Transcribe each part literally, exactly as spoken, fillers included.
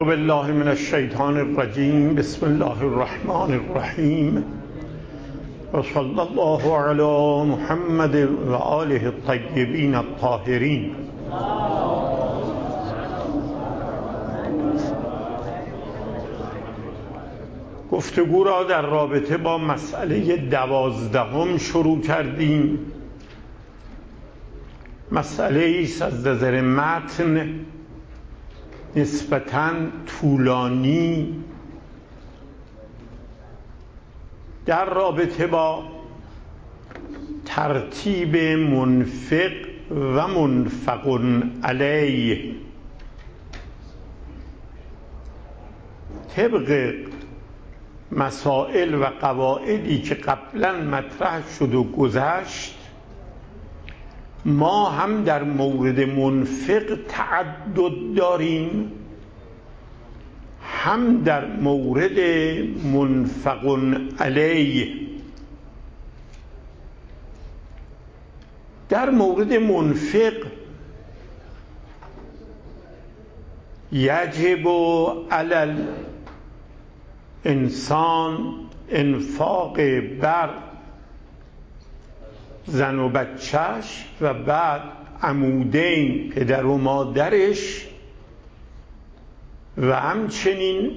بالله من الشیطان الرجیم. بسم الله الرحمن الرحیم و صلی الله علی محمد و آله الطیبین الطاهرین. گفتگو را در رابطه با مسئله دوازدهم شروع کردیم. مسئله ایست از نظر متن نسبتاً طولانی در رابطه با ترتیب منفق و منفق علیه. طبق مسائل و قواعدی که قبلا مطرح شد و گذشت، ما هم در مورد منفق تعدد داریم، هم در مورد منفق علیه. در مورد منفق یجب علی الانسان انفاق بر زن و بچهش و بعد عمودین پدر و مادرش و همچنین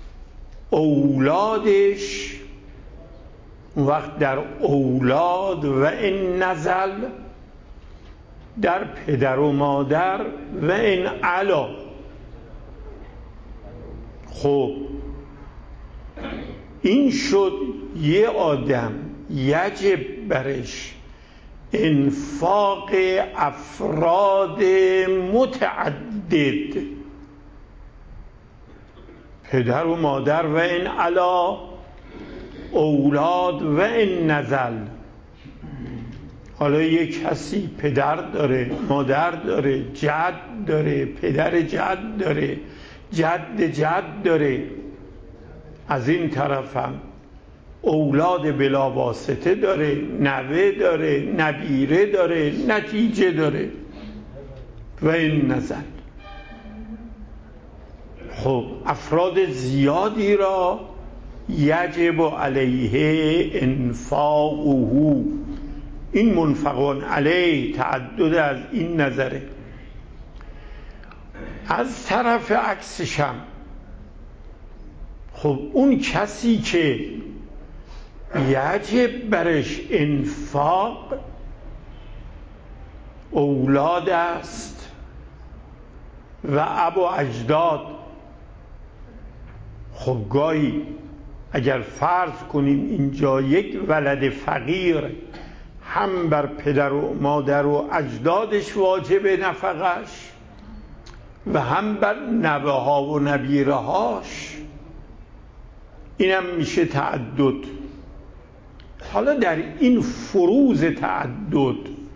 اولادش. وقت در اولاد و این نزل در پدر و مادر و این علا. خب این شد یه آدم یجب برش انفاق افراد متعدد، پدر و مادر و این علا، اولاد و این نزل. حالا یک کسی پدر داره، مادر داره، جد داره، پدر جد داره، جد جد داره، از این طرف هم اولاد بلا واسطه داره، نوه داره، نبیره داره، نتیجه داره و این نزل. خب افراد زیادی را یجب علیه انفاقه. این منفق علیه تعدد از این نظره. از طرف عکسشم خب اون کسی که یجب برش انفاق اولاد است و اب و اجداد. خب گاهی اگر فرض کنیم اینجا یک ولد فقیر هم بر پدر و مادر و اجدادش واجب نفقش و هم بر نوه ها و نبیره هاش، اینم میشه تعدد. حالا در این فروض تعدد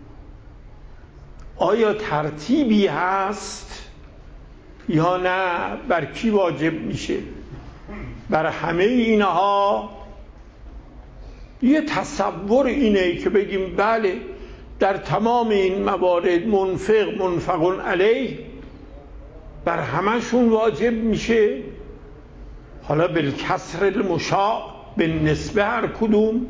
آیا ترتیبی هست یا نه؟ بر کی واجب میشه؟ بر همه اینها یه تصور اینه که بگیم بله در تمام این موارد منفق منفق علیه بر همشون واجب میشه. حالا بالکسر المشاع به نسبه هر کدوم،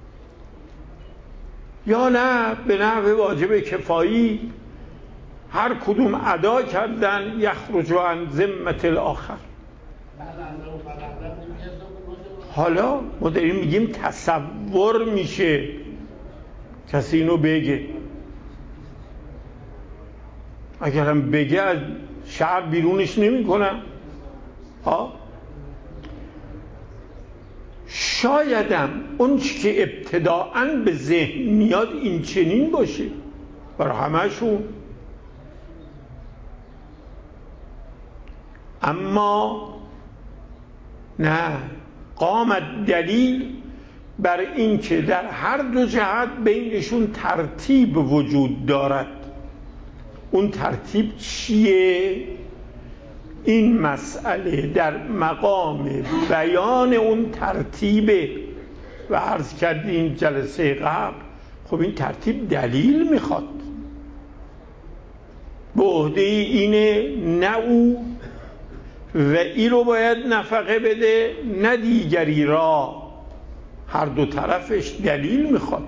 یا نه به نحو واجب کفایی هر کدوم ادا کردن یخرج عن ذمة الاخر. حالا ما داریم میگیم تصور میشه. کسی اینو بگه، اگرم بگه از شهر بیرونش نمی کنم. ها شایدم اون چی که ابتداعاً به ذهن میاد این چنین باشه برای همه‌شون، اما نه، قامت دلیل بر این که در هر دو جهت بینشون ترتیب وجود دارد. اون ترتیب چیه؟ این مسئله در مقام بیان اون ترتیبه و عرض کردیم جلسه قبل. خب این ترتیب دلیل میخواد. به عهده اینه نه او و این رو باید نفقه بده نه دیگری را. هر دو طرفش دلیل میخواد.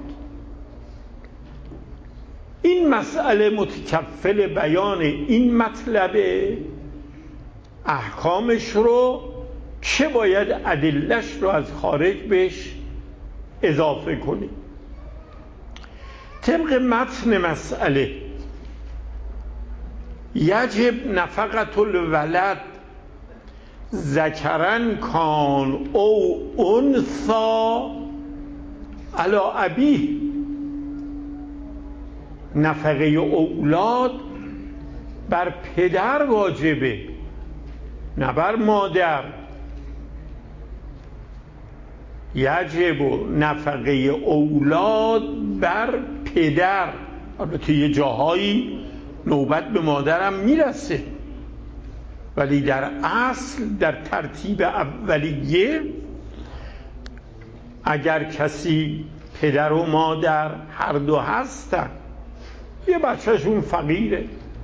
این مسئله متکفل بیان این مطلبه. احکامش رو چه باید ادلش رو از خارج بهش اضافه کنیم. طبق متن مسئله یجب نفقت الولد ذکرن کان او انثی علی ابیه. نفقه اولاد بر پدر واجبه نه بر مادر. یجب نفقه اولاد بر پدر. البته یه جاهایی نوبت به مادرم میرسه، ولی در اصل در ترتیب اولیه اگر کسی پدر و مادر هر دو هستن، یه بچهشون فقیره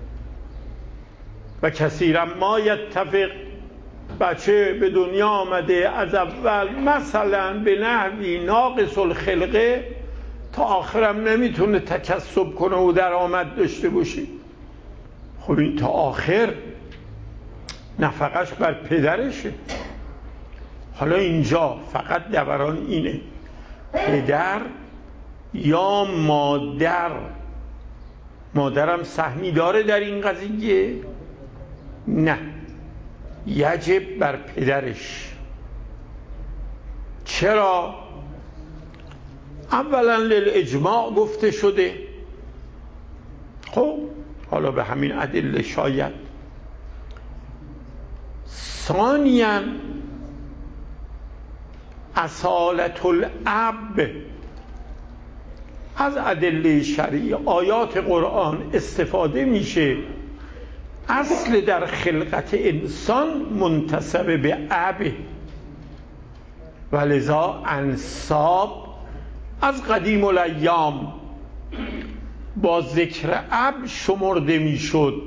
و کثیرا ما یتفق، بچه به دنیا آمده از اول مثلا به نحوی ناقص الخلقه تا آخرم نمیتونه تکسب کنه و درآمد داشته باشه. خب این تا آخر نفقش بر پدرشه. حالا اینجا فقط دوران اینه پدر یا مادر. مادرم سهمی داره در این قضیه؟ نه، یجب بر پدرش. چرا؟ اولا للاجماع گفته شده. خب حالا به همین ادله شاید. ثانیاً اصالت الاب. از ادله شرعی آیات قرآن استفاده میشه اصل در خلقت انسان منتسب به اب، ولذا انساب از قدیم الایام با ذکر اب شمرده میشد.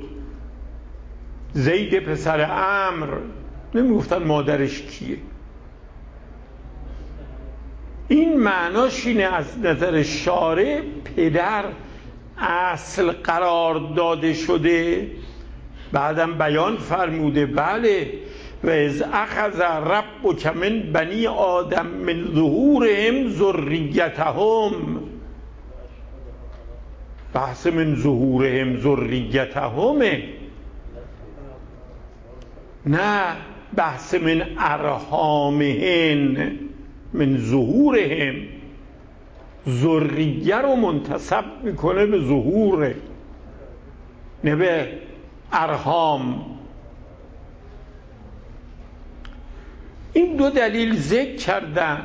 زید پسر عمرو نمیگفتن مادرش کیه. این معناش اینه از نظر شارع پدر اصل قرار داده شده. بعدم بیان فرموده بله و از اخذ ربک من بنی آدم من ظهورهم ذریتهم. بحث من ظهورهم ذریتهمه، نه بحث من ارحامهن. من ظهورهم ذریه رو منتسب میکنه به ظهوره نه به ارحام. این دو دلیل ذکر کردن.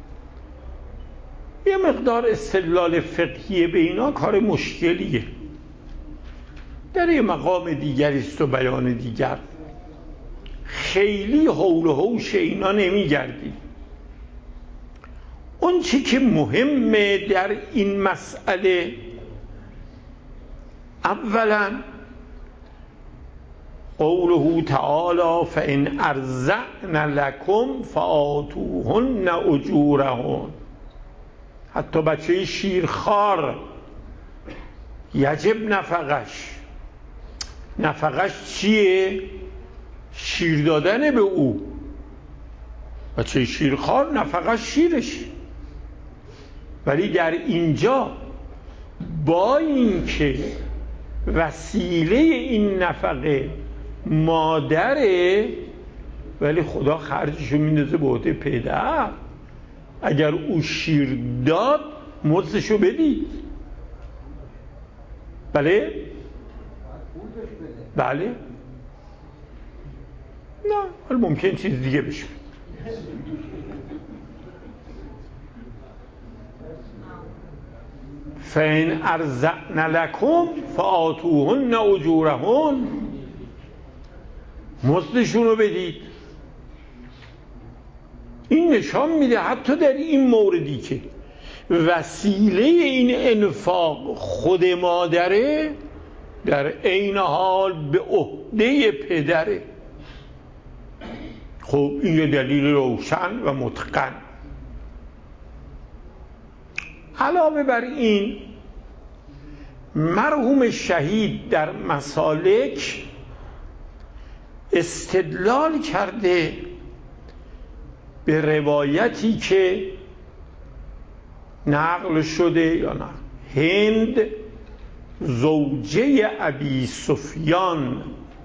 یه مقدار استدلال فقهی به اینا کار مشکلیه، در یه مقام دیگری است و بیان دیگر. خیلی حول و حوش اینا نمیگردی. اون چی که مهمه در این مسئله اولا قوله تعالی فإن أرضعن لكم فآتوهن أجورهن. حتی بچه شیرخوار یجب نفقش. نفقش چیه؟ شیر دادن به او. بچه شیرخوار نفقش شیرش. ولی در اینجا با اینکه وسیله این نفقه مادره، ولی خدا خرجشو میندازه به عهده پدر. اگر او شیر داد مزدشو بدید. بله؟ بله؟ نه، حالا ممکن چیز دیگه بشه. فَإِنْ أَرْزَقْنَ لَكُمْ فَآتُوهُنَّ أُجُورَهُنَّ. مزدشون رو بدید. این نشان میده حتی در این موردی که وسیله این انفاق خود مادره، در عین حال به عهده پدره. خب این یه دلیل روشن و متقن. علاوه بر این مرحوم شهید در مسالک استدلال کرده به روایتی که نقل شده یا نه، هند زوجه ابی سفیان،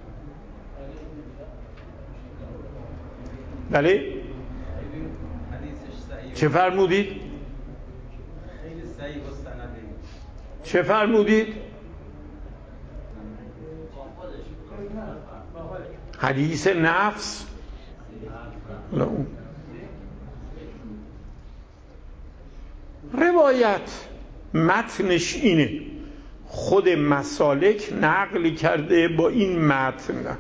بله چه فرمودید؟ چه فرمودید؟ حدیث نفس. روایت متنش اینه، خود مسالک نقل کرده با این متن: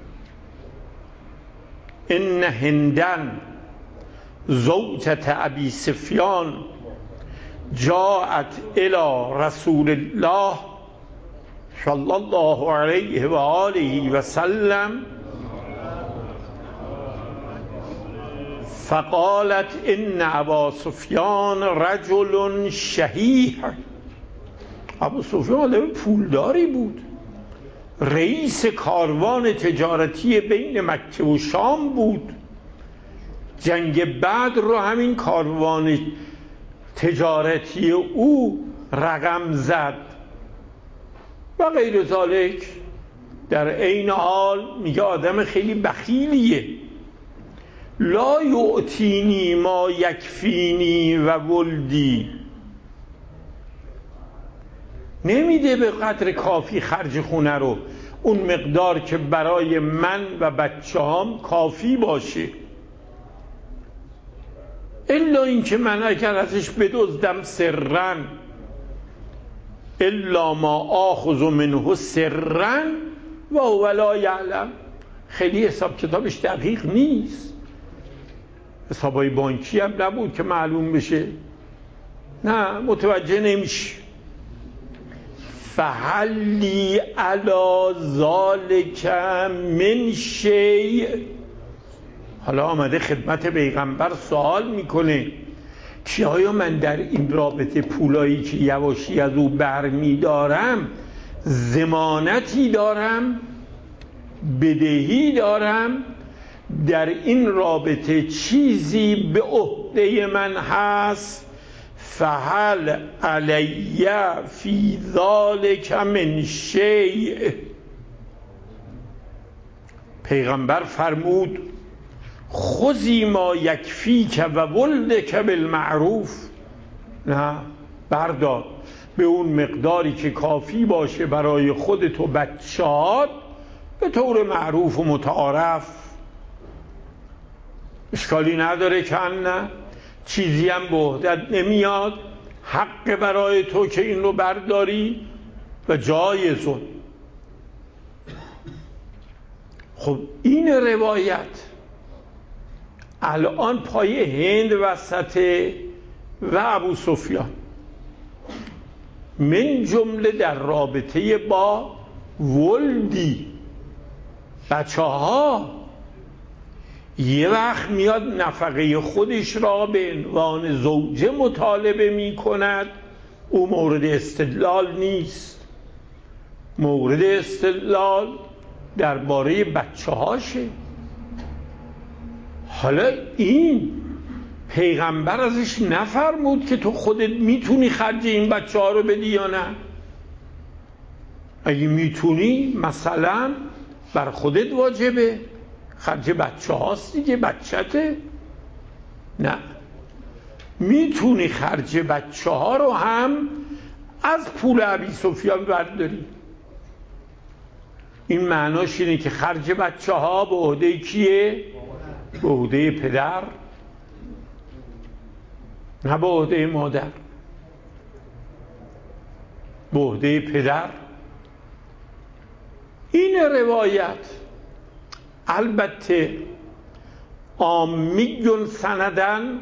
ان هندن زوجة ابی سفیان جاءت الى رسول الله صلی الله علیه و آله و سلم فقالت ان ابا سفیان رجل شحیح. ابو سفیان آدم پولداری بود، رئیس کاروان تجارتی بین مکه و شام بود. جنگ بدر رو همین کاروان تجارتی او رقم زد و غیر ذالک. در عین حال میگه آدم خیلی بخیلیه، لا یعطینی ما یکفینی و ولدی، نمیده به قدر کافی خرج خونه رو، اون مقدار که برای من و بچه هام کافی باشه، الا اینکه من اگر ازش بدزدم سرًا، الا ما آخذ منه سرًا و هو لا یعلم. خیلی حساب کتابش دقیق نیست، حسابای بانکی هم نبود که معلوم بشه، نه متوجه نمیشه. فحلی علی ذالک من شیء. حالا آمده خدمت پیغمبر سوال میکنه که آیا من در این رابطه پولایی که یواشی از او برمی دارم ضمانتی دارم، بدهی دارم، در این رابطه چیزی به عهده من هست؟ فهل علی فی ذالک من شیء. پیغمبر فرمود خذی ما یکفیک و ولدک بالمعروف. نه، بردار به اون مقداری که کافی باشه برای خودت و بچه‌هات به طور معروف و متعارف. اشکالی نداره که نه، چیزی هم به عهدت نمیاد، حق برای تو که این رو برداری و جایزون. خب این روایت الان پای هند وسطه و ابو سفیان، من جمله در رابطه با ولدی، بچه ها. یه وقت میاد نفقه خودش را به عنوان زوجه مطالبه می کند، او مورد استدلال نیست. مورد استدلال درباره بچه هاشه. حالا این پیغمبر ازش نفرمود که تو خودت میتونی خرج این بچه ها رو بدی یا نه؟ اگه میتونی مثلا بر خودت واجبه، خرج بچه هاست دیگه، بچته. نه، میتونی خرج بچه ها رو هم از پول ابی سفیان برداری. این معناش اینه که خرج بچه ها به عهده کیه؟ به عهده پدر، نه به عهده مادر، به عهده پدر. این روایت البته عامیون سندن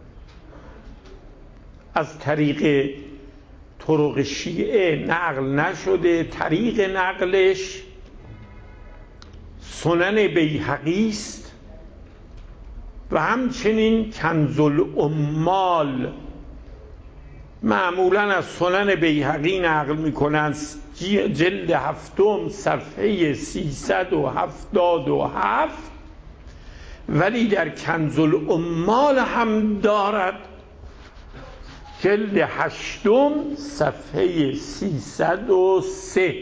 از طریق طرق شیعه نقل نشده، طریق نقلش سنن بیهقی است و همچنین کنز العمال معمولا از سنن بیهقی نقل میکنند، جلد هفتم صفحه سیصد و هفتاد و هفت، ولی در کنز العمال هم دارد جلد هشتم صفحه سیصد و سه.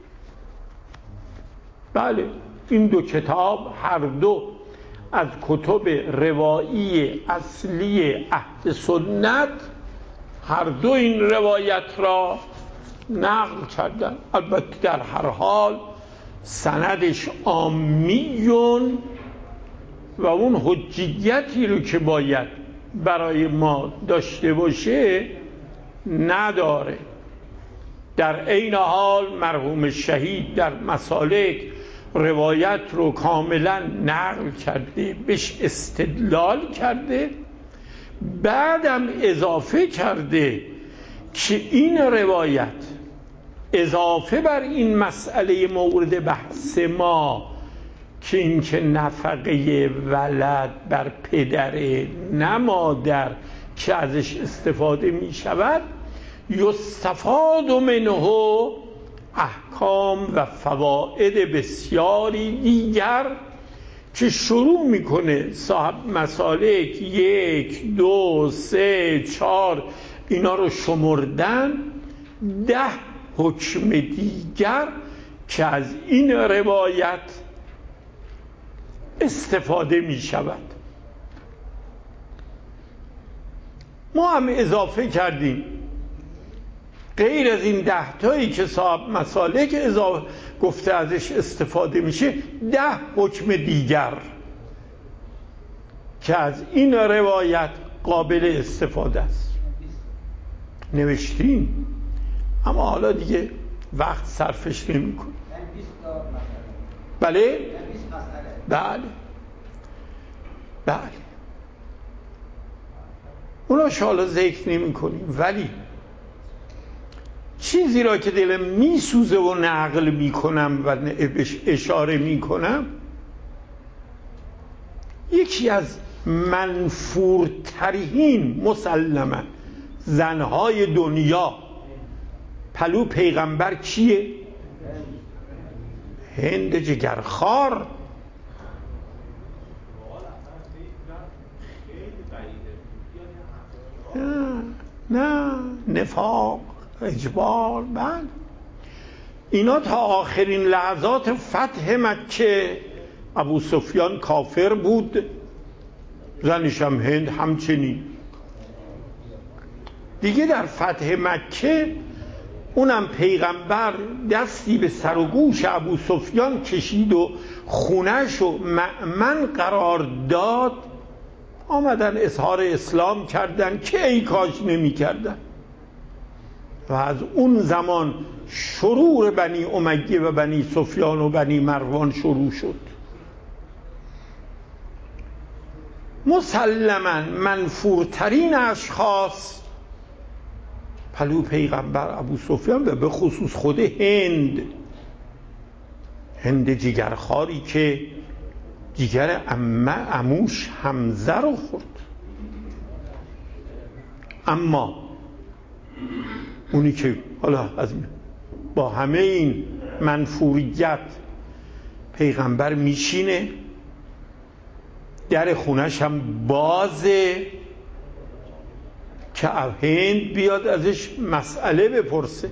بله این دو کتاب هر دو از کتب روایی اصلی اهل سنت هر دو این روایت را نقل کردن. البته در هر حال سندش عامیون و اون حجیتی رو که باید برای ما داشته باشه نداره. در عین حال مرحوم شهید در مسالک روایت رو کاملا نقل کرده، بهش استدلال کرده، بعدم اضافه کرده که این روایت اضافه بر این مسئله مورد بحث ما که اینکه نفقه ولد بر پدر نه مادر که ازش استفاده می شود، یستفاد منه احکام و فواید بسیاری دیگر که شروع میکنه صاحب مسالک یک دو سه چهار اینا رو شمردن، ده حکم دیگر که از این روایت استفاده می شود. ما هم اضافه کردیم غیر از این ده تایی که صاحب مسالک اضافه گفته ازش استفاده میشه، ده حکم دیگر که از این روایت قابل استفاده است نوشتیم، اما حالا دیگه وقت صرفش نمی کنیم. بله؟ بله بله اوناش حالا ذکر نمی کنیم، ولی چیزی را که دلم می سوزه و نقل می کنم و اشاره می کنم، یکی از منفورترین مسلما زنهای دنیا پلو پیغمبر کیه؟ هند جگرخوار. نه نه نفاق اجبار. بله اینا تا آخرین لحظات فتح مکه ابو سفیان کافر بود، زنش هم هند همچنین. دیگه در فتح مکه اونم پیغمبر دستی به سر و گوش ابو سفیان کشید و خونش و مأمن قرار داد، آمدن اظهار اسلام کردن که ای کاش نمی کردن. و از اون زمان شرور بنی امیه و بنی سفیان و بنی مروان شروع شد. مسلما منفورترین اشخاص پلو پیغمبر ابو سفیان و به خصوص خود هند، هند جگرخواری که جگر عموش حمزه رو خورد. اما اونی که حالا از با همه این منفوریت پیغمبر میشینه، در خونش هم بازه که هند بیاد ازش مسئله بپرسه،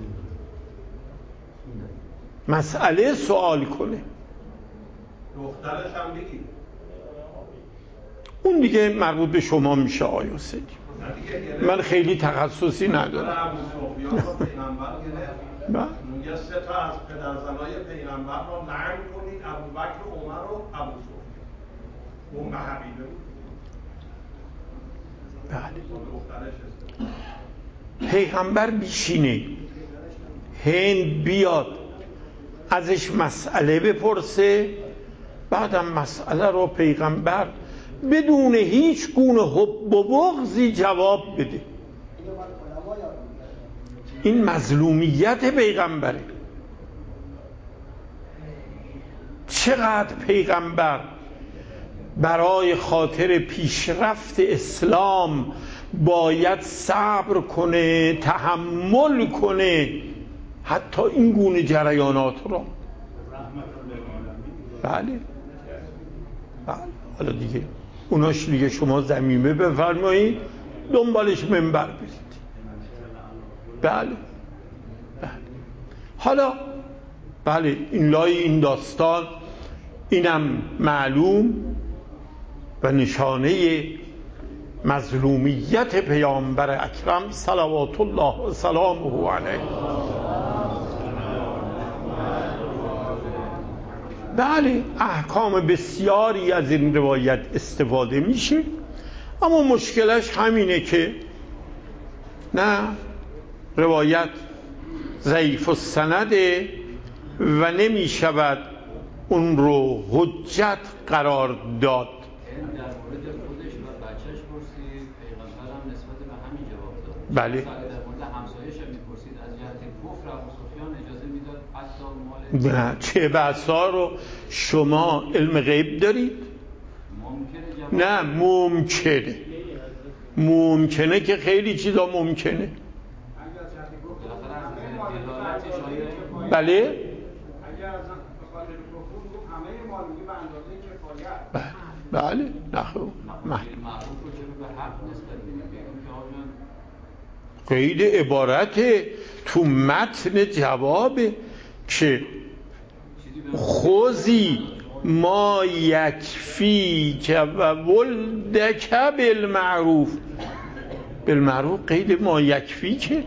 مسئله سوال کنه. دخترش هم بگید اون دیگه مربوط به شما میشه آقای حسینی، من خیلی تخصصی ندارم. ابو سفیان رو پیغمبر گرفت، میگه سه تا از پدرزنای پیغمبر رو لعن کنید، ابوبکر و عمر و ابو سفیان. اون حبیبه بود. بله پیغمبر بیشینه، هند بیاد ازش مسئله بپرسه، بعدم مسئله رو پیغمبر بدون هیچ گونه حب و بغضی جواب بده. این مظلومیت پیغمبره. چقدر پیغمبر برای خاطر پیشرفت اسلام باید صبر کنه، تحمل کنه حتی این گونه جریانات را. بله بله. حالا دیگه اوناش دیگه شما ضمیمه بفرمایید، دنبالش منبر برید. بله بله. حالا بله این لای این داستان اینم معلوم و نشانه مظلومیت پیامبر اکرم صلوات الله و سلامه علیه. بله احکام بسیاری از این روایت استفاده میشه، اما مشکلش همینه که نه، روایت ضعیف السنده و نمی شود اون رو حجت قرار داد. در مورد خودش و بچهش پرسید، پیغمبر هم نسبت به همین جواب داد. بله. در مورد همسایه‌ش هم می‌پرسید از جهت کفر ابو سفیان اجازه میداد حتی مال. نه چه بسا رو شما علم غیب دارید؟ ممکنه نه ممکنه ممکنه که خیلی چیزا ممکنه. بله بله نخو قید عبارت تو متن جوابه که خوزی ما یکفی که و ولدک بالمعروف. بالمعروف قید ما یکفی که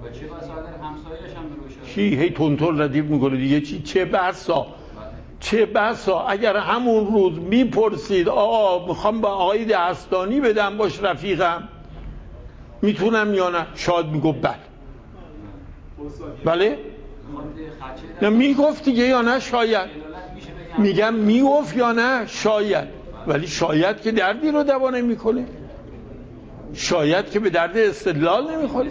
چی هی تونتون ردیف میکنه دیگه. چی چه بسا چه بسا اگر همون روز میپرسید آقا میخوام به آقای دهستانی بدم باش رفیقم میتونم یا نه، شاید میگفت بله. بله نه میگفت دیگه یا نه شاید. میگم میگفت یا نه شاید، ولی شاید که دردی رو دوا نمیکنه، شاید که به درد استدلال نمیخوره،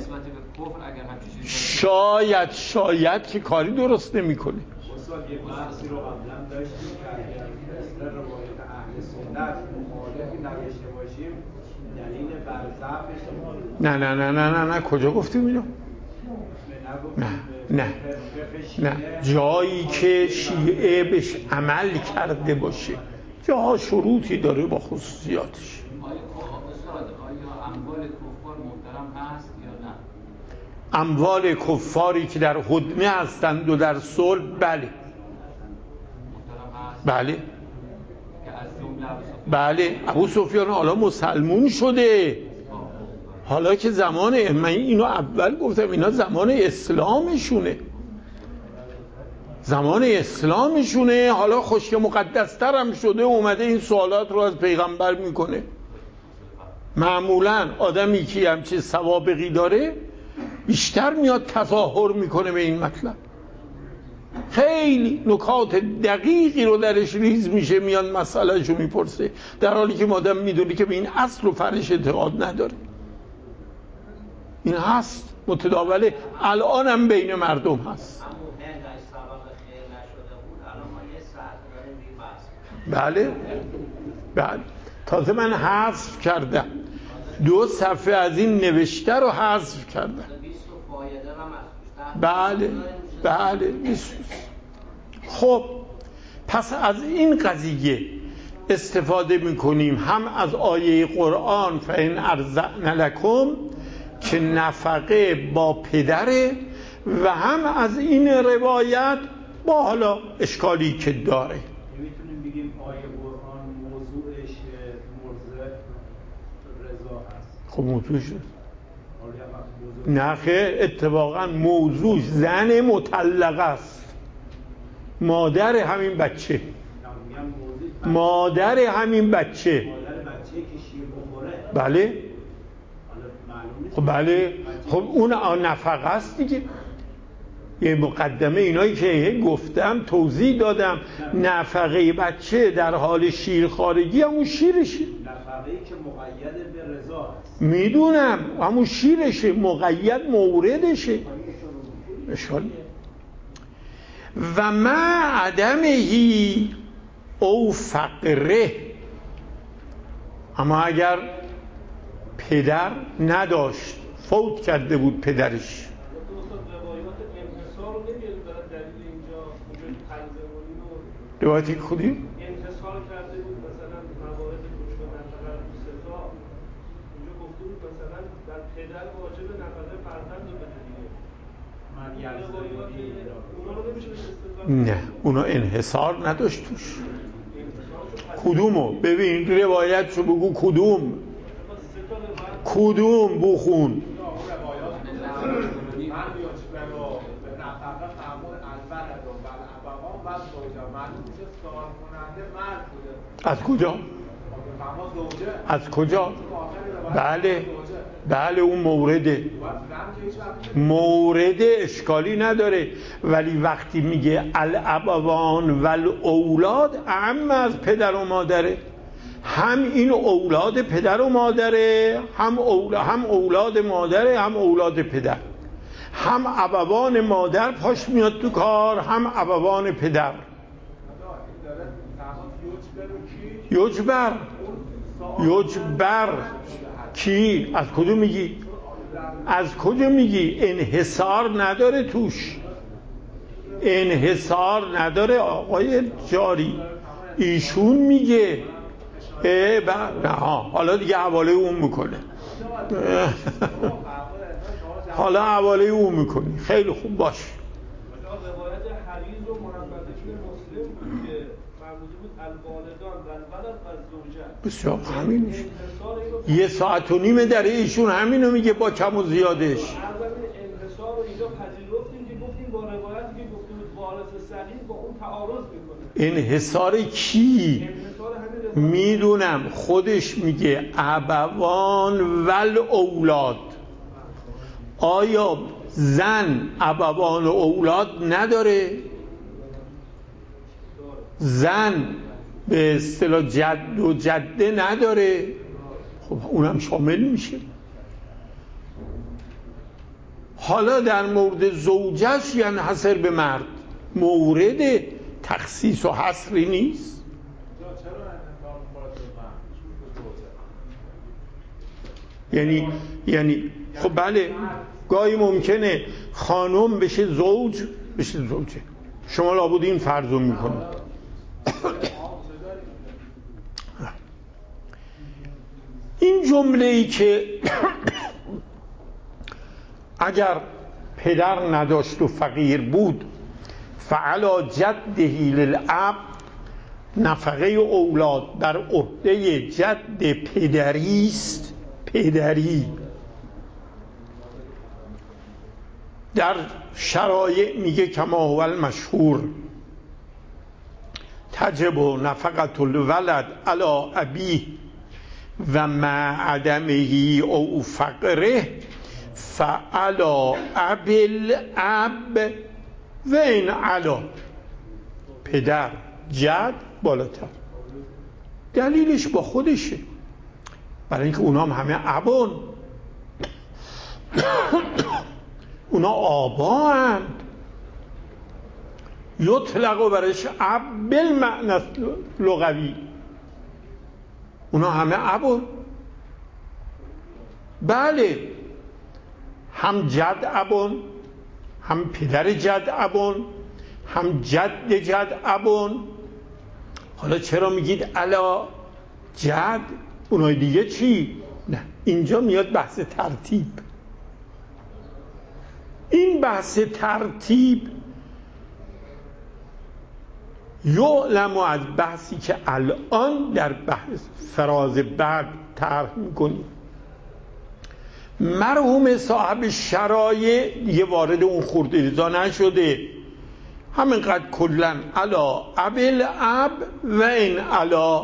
شاید شاید که کاری درست نمیکنه. استاد یه بحثی رو قبلا داشتیم که اگر مثل روایت اهل سنت مخالفی نداشته باشیم دلیل بر ضعفش. نه نه نه نه نه نه کجا گفتیم اینو؟ نه نه نه جایی که شیعه بهش عمل کرده باشه، جاها شروطی داره با خصوصیاتش. اموال کفار محترم هست یا نه؟ اموال کفاری که در هدنه هستند و در صلح بله بله بله. ابو سفیان حالا مسلمون شده، حالا که زمان من اینو اول گفتم اینا زمان اسلامشونه، زمان اسلامشونه، حالا خشک مقدستر هم شده اومده این سوالات رو از پیغمبر میکنه. معمولا آدمی که همچین سوابقی داره بیشتر میاد تظاهر میکنه به این مطلب، خیلی نکات دقیقی رو درش ریز میشه میاد مسئله شو میپرسه، در حالی که آدم میدونی که به این اصل و فرش اعتقاد نداره. این هست متداوله، الان هم بین مردم هست. بله بله. تازه من حذف کردم دو صفحه از این نوشته رو حذف کردم. بله بله. خب پس از این قضیه استفاده میکنیم هم از آیه قرآن فإن أرضعن لکم که نفقه با پدره و هم از این روایت با حالا اشکالی که داره. میتونیم بگیم آیه قرآن موضوعش مرضع رضا هست. خب موضوعش نه خیر، اتفاقا موضوع زن مطلقه است، مادر همین بچه، مادر همین بچه. بله خب بله. خب اون نفقه است دیگه. یه مقدمه اینایی که گفتم توضیح دادم، نفقه بچه در حال شیرخوارگی همون شیرشه، نفقه‌ای که مقید به رضا هست. میدونم همون شیرشه، مقید موردشه. اشکال و ما عدمهی او فقره اما اگر پدر نداشت، فوت کرده بود پدرش، روایت خودی انحصار کرده بود مثلا موارد کشف و نفقه رو سه تا، اونجا گفته بود مثلا در پدر واجب نفقه فرزند رو بده دیگه. من اونا رو نمیشه استدلال. نه اونا انحصار نداشت توش. کدومو ببین روایتشو بگو کدوم کدوم بخون. از کجا؟ از کجا؟ بله بله اون مورده مورد اشکالی نداره، ولی وقتی میگه الابوان و الاولاد اعم از پدر و مادره، هم این اولاد پدر و مادره، هم اولاد, هم اولاد مادره، هم اولاد پدر، هم ابوان مادر پاش میاد تو کار، هم ابوان پدر. یجبر یجبر کی؟ از کجا میگی؟ از کجا میگی؟ انحصار نداره توش، انحصار نداره آقای جاری. ایشون میگه اه نه حالا دیگه حواله اون میکنه حالا حواله اون میکنی. خیلی خوب باش. روایت حریز و محمد بن مسلم بود که فرموده بود الوالدان و الولد و الزوجه. بسیار همینش یه ساعت و نیمه در ایشون همینو میگه با کم و زیادش. انحصار رو اینجا پذیرفتیم که گفتیم با روایتی که گفته بود وارث صحیح با اون تعارض میکنه. انحصار کی؟ میدونم خودش میگه ابوان ول اولاد. آیا زن ابوان و اولاد نداره؟ زن به اصطلاح جد و جده نداره؟ خب اونم شامل میشه. حالا در مورد زوجش یعنی حصر به مرد، مورد تخصیص و حصری نیست. یعنی یعنی خب بله گاهی ممکنه خانم بشه زوج بشه زوجه. شما لابد این فرضو میکنید. این جمله ای که اگر پدر نداشت و فقیر بود فعلا جده للاب، نفقه اولاد بر عهده جد پدری است. پدری در شرایع میگه کما هو المشهور تجب نفقة الولد علی ابیه و مع عدمه او فقره فعلا اب الاب و این علا. پدر جد بالاتر. دلیلش با خودشه، برای اینکه اونا هم همه ابون اونا آبا هند. یطلق و برش اب بالمعنی لغوی. اونا همه ابون. بله هم جد ابون، هم پدر جد ابون، هم جد جد ابون. حالا چرا میگید الا جد؟ اونای دیگه چی؟ نه اینجا میاد بحث ترتیب. این بحث ترتیب یعلم از بحثی که الان در بحث فراز بعد طرح میکنیم. مرحوم صاحب شرایع دیگه وارد اون خردریزا نشده، همینقدر کلن علا ابل اب و این علا.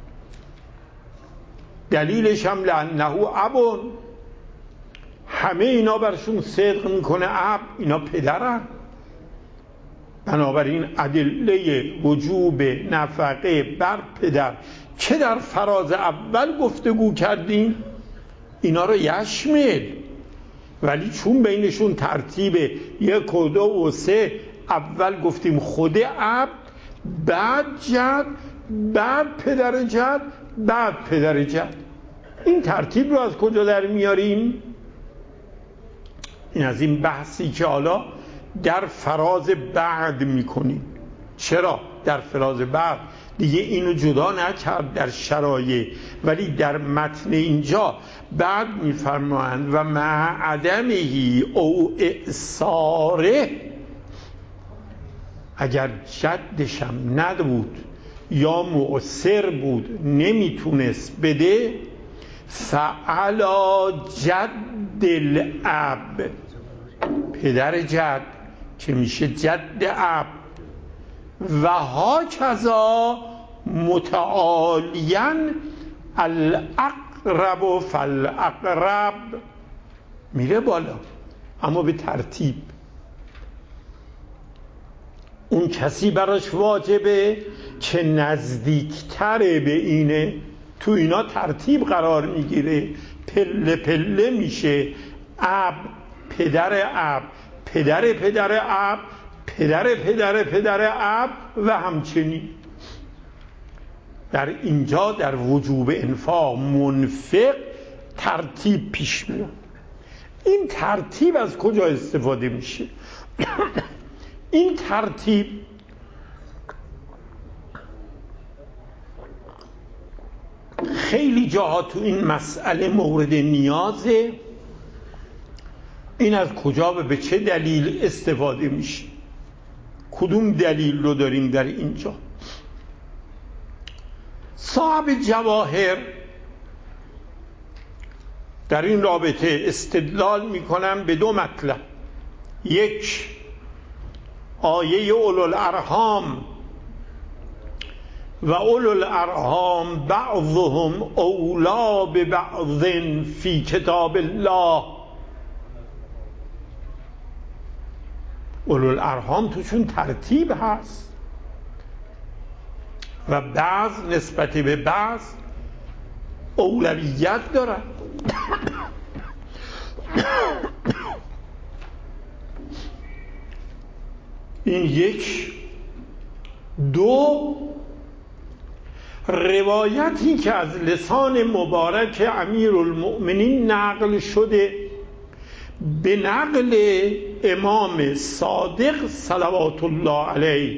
دلیلش هم لانه ابون، همه اینا برشون صدق میکنه اب، اینا پدرن. بنابراین ادله وجوب نفقه بر پدر که در فراز اول گفتگو کردیم اینا رو یشمل، ولی چون بینشون ترتیب یک و دو و سه، اول گفتیم خود اب، بعد جد، بعد پدر جد، بعد پدر جد. این ترتیب رو از کجا در میاریم؟ این از این بحثی که حالا در فراز بعد میکنیم. چرا در فراز بعد دیگه اینو جدا نکرد در شرایع، ولی در متن اینجا بعد میفرمایند و مع عدمهی او اعصاره، اگر جدشم نبود یا مؤثر بود نمیتونست بده، فعلا جد الاب، پدر جد که میشه جد اب، و ها کذا متعالیا الاقرب فالاقرب، میره بالا اما به ترتیب. اون کسی براش واجبه که نزدیکتره به اینه، تو اینا ترتیب قرار میگیره، پله پله میشه. اب، پدر اب، پدر پدر اب، پدر پدر پدر اب و همچنین. در اینجا در وجوب انفاق منفق ترتیب پیش میاد. این ترتیب از کجا استفاده میشه؟ این ترتیب خیلی جاها تو این مسئله مورد نیازه. این از کجا و به چه دلیل استفاده میشه؟ کدوم دلیل رو داریم در اینجا؟ صاحب جواهر در این رابطه استدلال میکنم به دو مطلب. یک، آیه اولوالارحام و اولوالارحام بعضهم اولا ببعض فی کتاب الله. اولوالارحام توشون ترتیب هست و بعض نسبت به بعض اولویت دارن. این یک. دو، روایتی که از لسان مبارک امیرالمؤمنین نقل شده به نقل امام صادق صلوات الله علیه.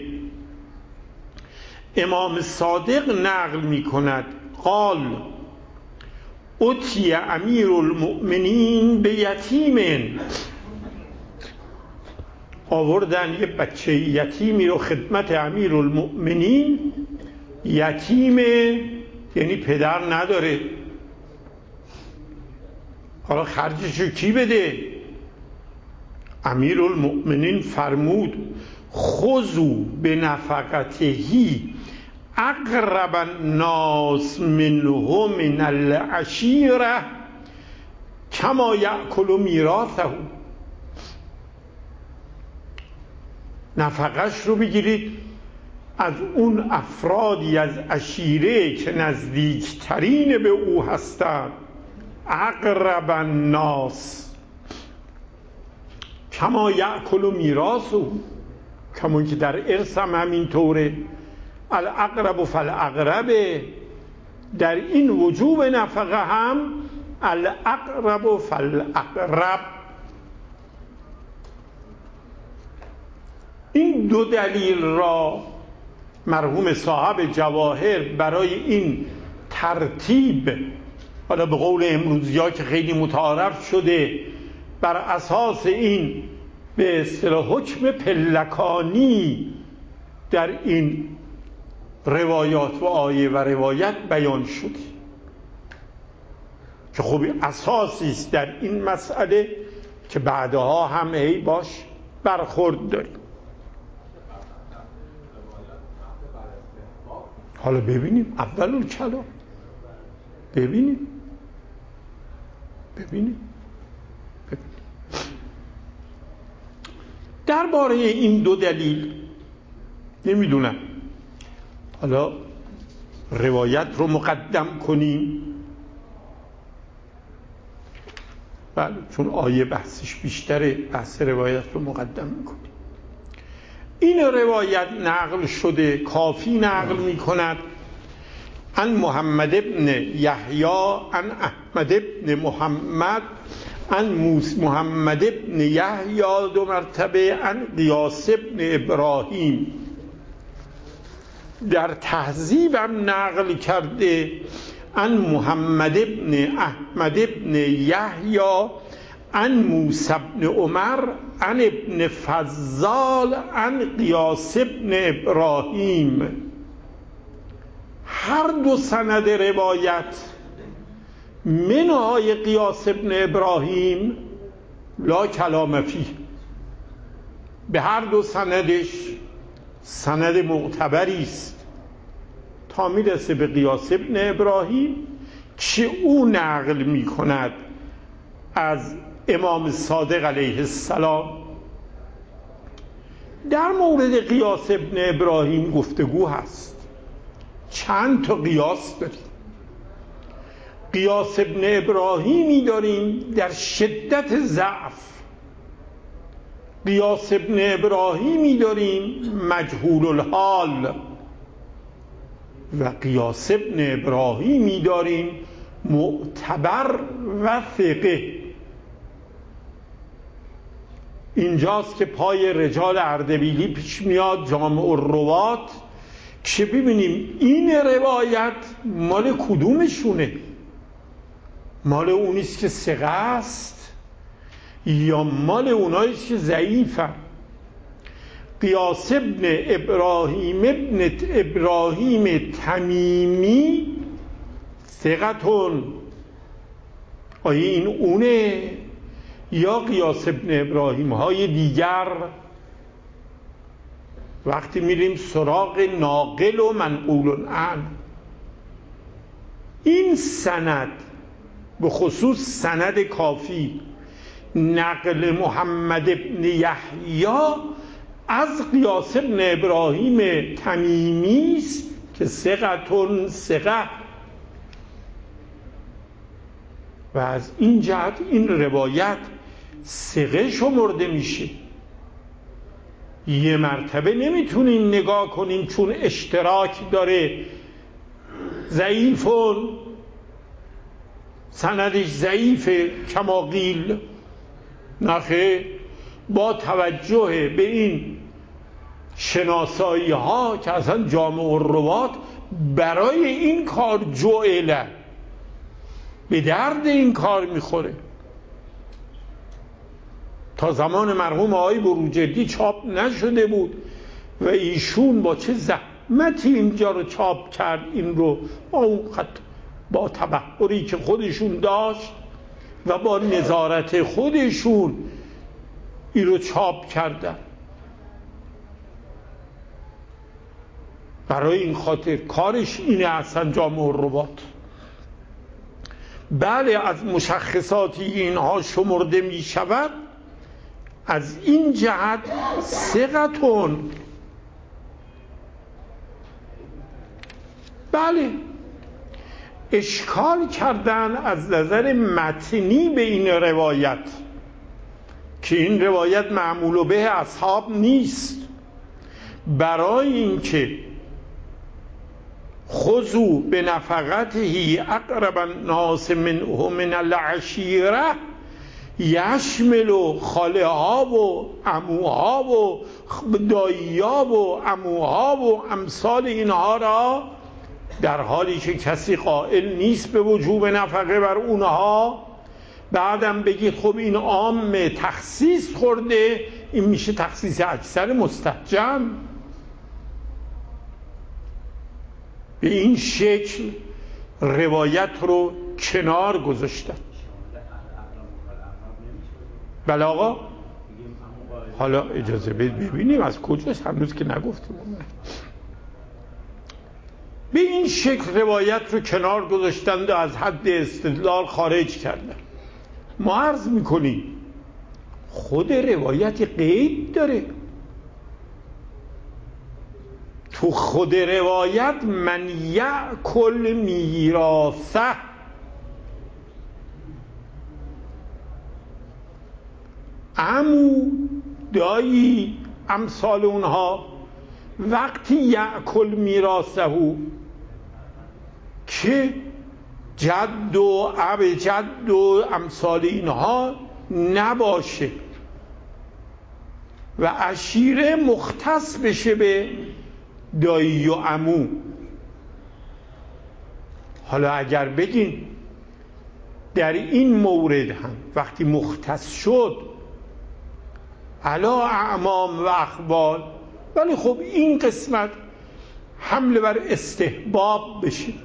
امام صادق نقل می کند قال اتی امیرالمؤمنین به یتیم، آوردن یه بچه یتیمی رو خدمت امیرالمؤمنین. یتیم یعنی پدر نداره، حالا خرجشو کی بده؟ امیرالمؤمنین فرمود خذوا بنفقتهی اقرب الناس منه من العشیره کما یأکل میراثه. نفقش رو بگیرید از اون افرادی از عشیره که نزدیکترین به او هستند. اقرب الناس کما یأکل میراثه، کما که در ارث هم همین طوره. الاقرب فالاقرب، در این وجوب نفقه هم الاقرب فالاقرب. این دو دلیل را مرحوم صاحب جواهر برای این ترتیب، حالا به قول امروزی‌ها که خیلی متعارف شده، بر اساس این به اصطلاح حکم پلکانی در این روایات و آیه و روایت بیان شده که خب اساسی است در این مسئله که بعدها هم هی باش برخورد داریم. حالا ببینیم اول الکلام، ببینیم ببینیم درباره این دو دلیل نمیدونم حالا روایت رو مقدم کنیم، بله چون آیه بحثش بیشتره، بحث روایت رو مقدم میکنیم. این روایت نقل شده، کافی نقل میکند عن محمد ابن یحیی عن احمد ابن محمد عن محمد ابن یحیی دو مرتبه عن قیاس ابن ابراهیم. در تهذیبم نقل کرده عن محمد ابن احمد ابن یحیی عن موسی ابن عمر عن ابن فضال عن قیاس ابن ابراهیم. هر دو سند روایت منهای قیاس ابن ابراهیم لا کلام فیه، به هر دو سندش سند معتبری است تا میرسه به قیاس ابن ابراهیم که او نقل میکند از امام صادق علیه السلام. در مورد قیاس ابن ابراهیم گفتگو هست، چند تا قیاس داریم. قیاس ابن ابراهیمی داریم در شدت ضعف، قیاس ابن ابراهیمی داریم مجهول الحال، و قیاس ابن ابراهیمی داریم معتبر و ثقه. اینجاست که پای رجال اردبیلی پیش میاد جامع الروات که ببینیم این روایت مال کدومشونه، مال اونیست که ثقه است یا مال اوناییست که ضعیفه. قیاس ابن ابراهیم ابن ابراهیم تمیمی ثقتون، آیا این اونه یا قیاس ابن ابراهیم های دیگر؟ وقتی میریم سراغ ناقل و منقول عنه، این سند به خصوص سند کافی نقل محمد ابن یحیی از قیاس ابن ابراهیم تمیمی است که ثقتون ثقه، و از این جهت این روایت ثقه شمرده میشه. یه مرتبه نمیتونیم نگاه کنیم چون اشتراک داره ضعیفون، سندش ضعیفه کما قیل. نخه با توجه به این شناسایی ها که اصلا جامع الروات برای این کار جعله، به درد این کار میخوره. تا زمان مرحوم آقای بروجردی چاپ نشده بود و ایشون با چه زحمتی اینجا رو چاپ کرد، این رو با اون خط با تبحری که خودشون داشت و با نظارت خودشون این رو چاپ کردن. برای این خاطر کارش اینه اصلا جامع الروات. بله از مشخصاتی اینها شمرده می شود، از این جهت ثقتون. بله اشکال کردن از نظر متنی به این روایت که این روایت معمول به اصحاب نیست، برای اینکه خذوا بنفقته اقرب الناس منه من العشیره یشمل و خاله ها و عموها و دایی‌ها و عموها و امثال اینها را، در حالی که کسی قائل نیست به وجوب نفقه بر اونها. بعدم بگید خب این عام تخصیص خورده، این میشه تخصیص اکثر مستحجم. به این شکل روایت رو کنار گذاشتن. بله آقا، حالا اجازه ببینیم از کجاست، هنوز که نگفتیم. به این شکل روایت رو کنار گذاشتند و از حد استدلال خارج کردن. ما عرض میکنیم خود روایت قید داره. تو خود روایت من یأکل میراثه، عمو دایی امثال اونها، وقتی یأکل میراثه که جد و اب جد و امثال اینها نباشه و عشیره مختص بشه به دایی و عمو. حالا اگر بگین در این مورد هم وقتی مختص شد علا اعمام و اخوال، ولی خب این قسمت حمله بر استحباب بشه.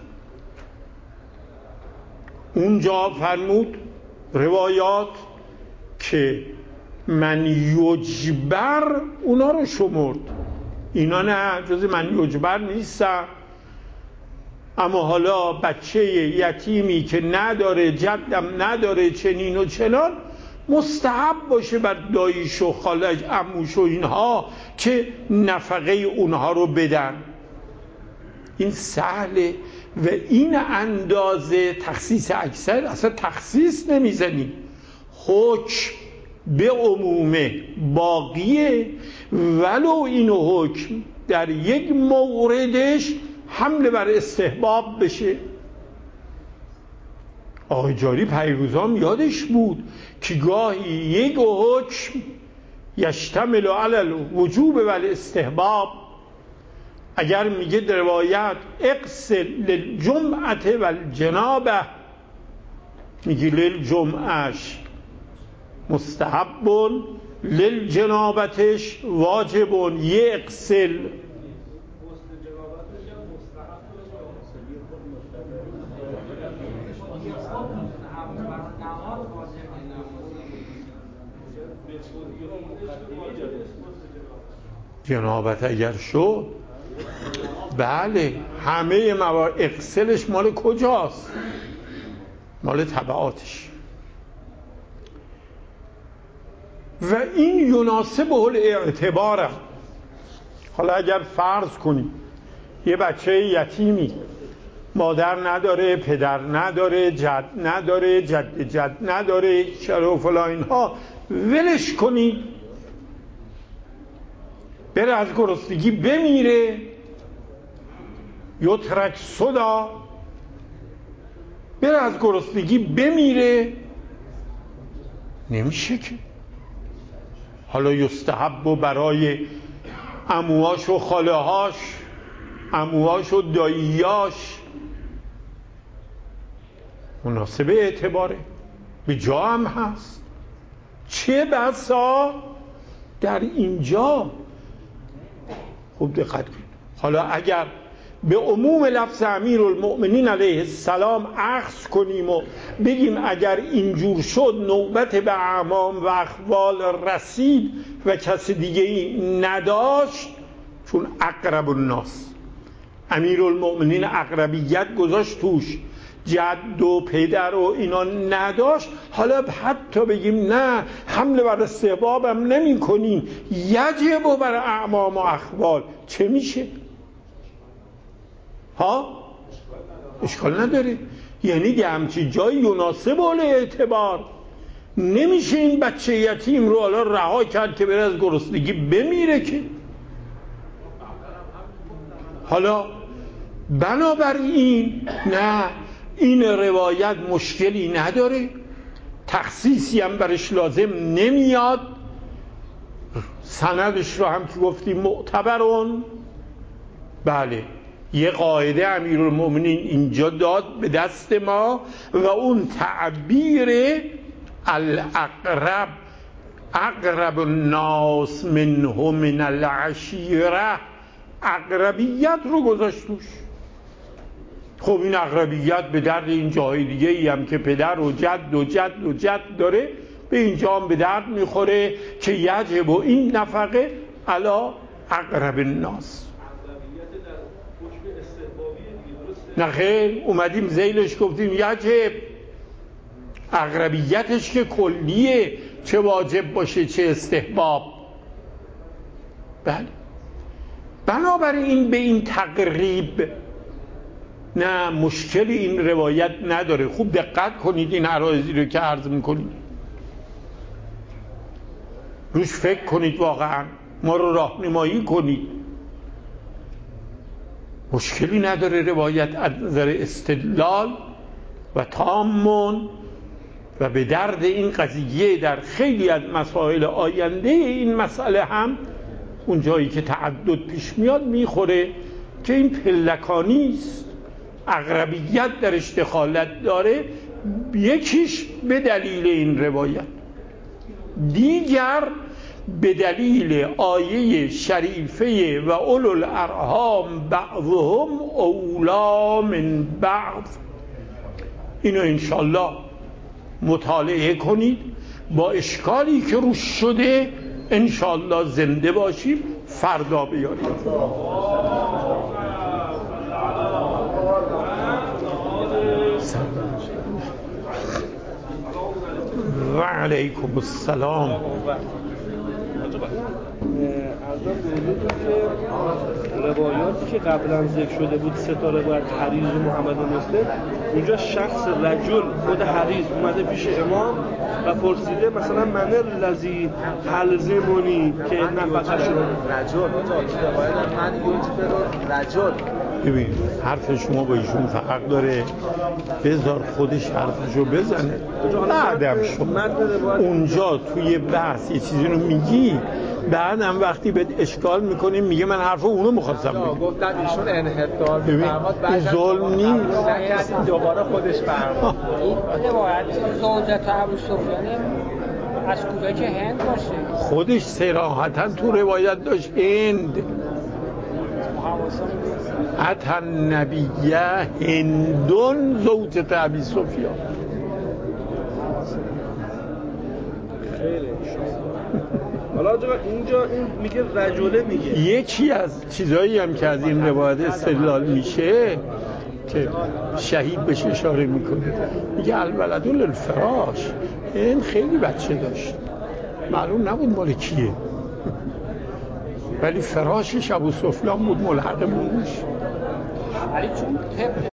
اونجا فرمود روایات که من یجبر اونا رو شمرد، اینا نه جز من یجبر نیستن. اما حالا بچه یتیمی که نداره، جدم نداره، چنین و چنان، مستحب باشه بر داییش و خالش عموش و اینها که نفقه اونها رو بدن. این سهله و این اندازه تخصیص اکثر اصلا تخصیص نمیزنیم، حکم به عمومه باقیه، ولو این حکم در یک موردش حمله بر استحباب بشه. آقای جاری پیروزام یادش بود که گاهی یک حکم یشتمل علی الوجوب و الاستحباب، اگر میگه در روایت اغسل للجمعه و الجنابه، میگه للجمعهش مستحب، للجنابتش واجب، یغسل. جنابت اگر شد بله همه موارد اغسلش مال کجاست؟ مال تبعاتش. و این یناسب الاعتباره. حالا اگر فرض کنیم یه بچه یتیمی مادر نداره، پدر نداره، جد نداره، جد جد نداره، چرا و فلان اینها، ولش کنید بره از گرسنگی بمیره، یترک صدا، بره از گرسنگی بمیره، نمیشه که. حالا یستحب و برای عموهاش و خالهاش، عموهاش و داییاش مناسب اعتباره، به جا هم هست. چه بسا در اینجا. خوب دقت کنید. حالا اگر به عموم لفظ امیرالمؤمنین علیه السلام اخذ کنیم و بگیم اگر اینجور شد نوبت به اعمام و اخوال رسید و کسی دیگه ای نداشت، چون اقرب الناس امیرالمؤمنین اقربیت گذاشت توش، جد و پدر و اینا نداشت، حالا حتی بگیم نه حمله بر استحباب هم نمی کنیم، یجب و بر اعمام و اخوال، چه میشه؟ ها؟ اشکال نداره. یعنی یه همچی جای یناسب الاعتبار، نمیشه این بچه یتیم رو حالا رها کرد که بره از گرسنگی بمیره که. حالا بنابراین نه، این روایت مشکلی نداره، تخصیصی هم برش لازم نمیاد، سندش رو هم که گفتیم معتبرون. بله یه قاعده امیرالمؤمنین اینجا داد به دست ما و اون تعبیر الاقرب، اقرب الناس منه من العشیره، اقربیت رو گذاشت توش. خب این اقربیت به درد این جاهای دیگه ای هم که پدر و جد و جد و جد داره به اینجا هم به درد میخوره که یجب و این نفقه علا اقرب الناس. نه خیر، اومدیم زیلش گفتیم یجب، اقربیتش که کلیه، چه واجب باشه چه استحباب. بله بنابراین به این تقریب نه مشکل این روایت نداره. خوب دقت کنید این عرایضی رو که عرض میکنید، روش فکر کنید، واقعا ما رو راهنمایی کنید. مشکلی نداره روایت از نظر استدلال و تامون و به درد این قضیه در خیلی از مسائل آینده این مسئله هم اون جایی که تعدد پیش میاد میخوره که این پلکانیست، اغلبیت درش دخالت داره، یکیش به دلیل این روایت، دیگر به دلیل آیه شریفه و اولو الارحام بعضهم اولا من بعض. اینو انشالله مطالعه کنید، با اشکالی که روش شده انشالله زنده باشیم فردا بیاریم. و علیکم السلام. ارزم بزرگتون که روایاتی که قبلا ذکر شده بود، سه تا روایت حریز و محمد مسلم، اونجا شخص رجل خود حریز اومده پیش امام و پرسیده مثلا من الذی حلزمونی که نفقه شد رجل روایت من یوجبر رجل. ببین حرف شما با ایشون فرق داره، بذار خودش حرفشو بزنه بعدم شما اونجا توی بحث یه چیزی رو میگی، بعدم وقتی به اشکال میکنیم میگه من حرف اونو مخواستم بگم. گفتن ایشون انحطاط فرمود، این ظلم نیست، دوباره خودش فرمود. این روایت زوجت ابو سفیان از کجا که هند باشه، خودش صراحتا تو روایت داشت هند. اتى النبی هندون زوجت ابی سفیان. خیلی حالا اینجا این میگه رجله، میگه یکی از چیزایی هم که از این روایت استدلال میشه که شهید بهش اشاره میکنه، میگه الولد للفراش، این خیلی بچه داشت، معلوم نبود مال کیه، ولی فراشش ابو سفیان بود، ملحق بودش. ولی چون